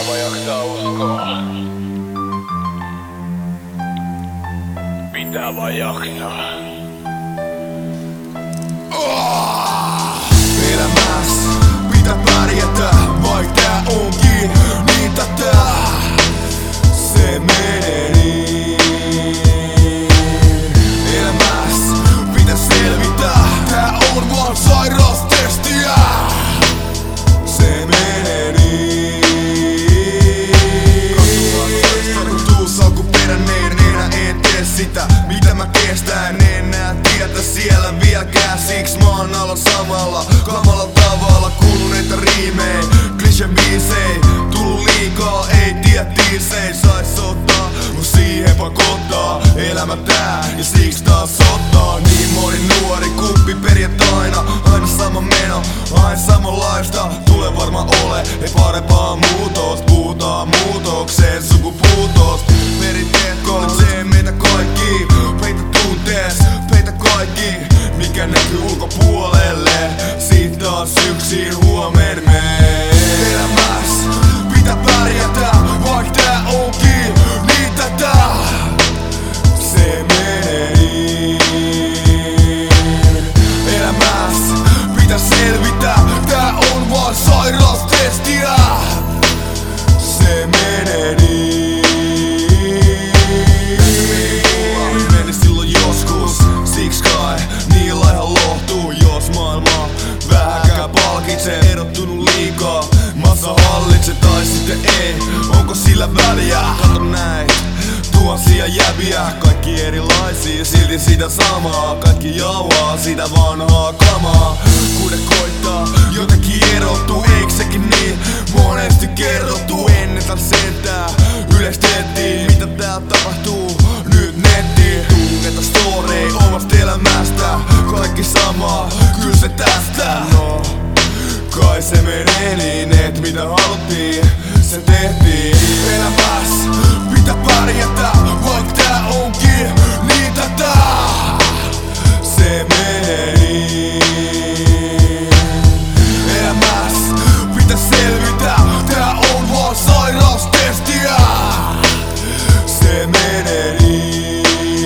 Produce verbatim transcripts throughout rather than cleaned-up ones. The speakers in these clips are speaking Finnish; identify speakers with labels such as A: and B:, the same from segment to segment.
A: vai jaksaa uskoa? Pitää vai jaksaa?
B: Elämässä pitää pärjätä, vaik tää onkin niin tätä. Se menee niin. Elämässä pitää selvitä, tää on vaan sairastestiä. Se menee niin. Katsotaan alkuperäinen, enää en tee sitä mitä mä kestän, en näe tietä siellä vieläkään. Siks mä oon alla samalla kamalla tavalla kuluneita riimei, klisebiisei tullu liikaa, ei tiedä tiisei. Sais ottaa, mut siihen pakottaa elämä tää ja siks taas ottaa. Niin moni nuori kuppi perjantaina, aina sama meno, aina samanlaista. Tulee varmaan ole, ei parempaa muutosta. Puhutaan muutokseen, sukupuutosta. Perinteet kolitsee meitä kaikki, peitä tuntees, peitä kaikki mikä näkyy ulkopuolelle. Siitä taas yksin huomen mee. Elämässä pitää pärjätä, vaik tää onkin niin tätä. Se menee niin. Elämässä pitää selvitä, tää on vaan sairastestiä. Se menee niin. Meni silloin joskus, siks kai niin laiha lohtuu, jos maailma vähäkään palkitsee. Erottunut liikaa, massa hallitse tai sitten ei. Onko sillä väliä? Kato näin, tuhansia jäviä, kaikki erilaisia, silti sitä samaa. Kaikki jauhaa sitä vanhaa kamaa. Kuide koittaa jotenkin erottuu, eikö sekin niin monesti kerrottu? Ennetään sentää, yleistettiin mitä täällä tapahtuu nyt nettiin. Tungeta storei omasta elämästä, kaikki samaa, kyl se tästä. No, kai se menee niin, et mitä haluttiin, se tehtiin. Elämässä pitää pärjätä, vaik tää onkin niin tätä. Se menee niin. Elämässä pitää selvitä, tää on vaan sairastestiä. Se menee niin.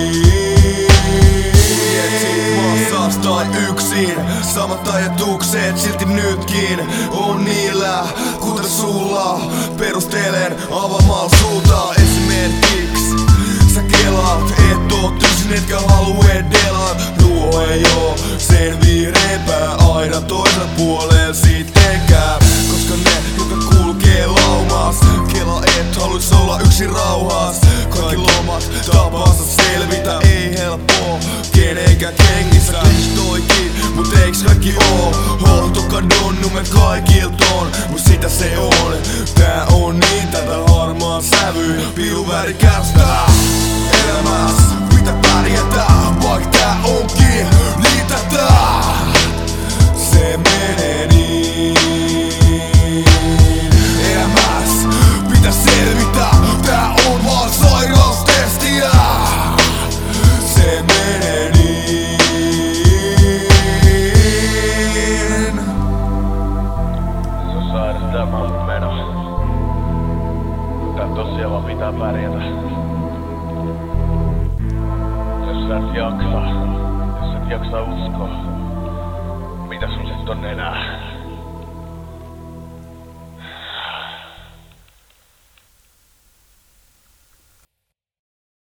B: Etsit massas tai yksin, samat ajatukset silti nytkin on niillä, kuten sulla. Perustelen avaamalla suuta esimerkiksi. Sä kelaat, et oo tysin etkä haluu edelat. Nuo ei oo sen vihreämpää aina toisella puolella sittenkään. Koska ne, jotka kulkee laumas, kela et haluis olla yksin rauhas. Kaikki lomat tapansa selvitä, ei helppoa kenenkään kengissä. Klistoikin, mut eiks kaikki oo hohto kadonnut me kaikilton, mut sitä se on. Tää on niin tätä harmaa sävy, piru värikästä. Elämässä pitää pärjätä, vaik tää onkin niin tätä. Se menee niin. Elämässä pitää selvitä, tää on vaan sairastestiä. Se menee niin.
A: Se on sairas tämä on meno. Tää tosiaan vaan pitää pärjätä. Jos sä et jaksa, jos et jaksa uskoa, mitä sulle sit on enää?